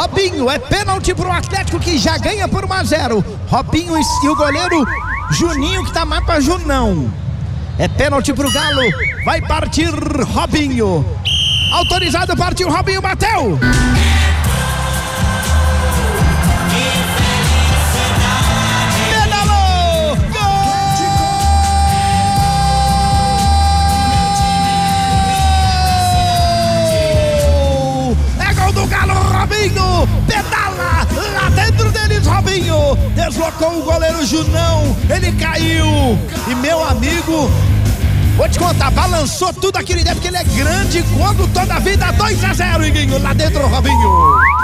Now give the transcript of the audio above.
Robinho, é pênalti pro Atlético que já ganha por 1-0. Robinho e o goleiro Juninho que tá mais pra Junão. É pênalti pro Galo, vai partir Robinho. Autorizado, partiu Robinho, bateu. Pedalou, gol! É gol do Galo, Robinho, pedala, lá dentro deles Robinho, deslocou o goleiro Junão, ele caiu, e meu amigo, vou te contar, balançou tudo aquele dentro, porque ele é grande, quando toda a vida, 2-0, Iguinho, lá dentro Robinho.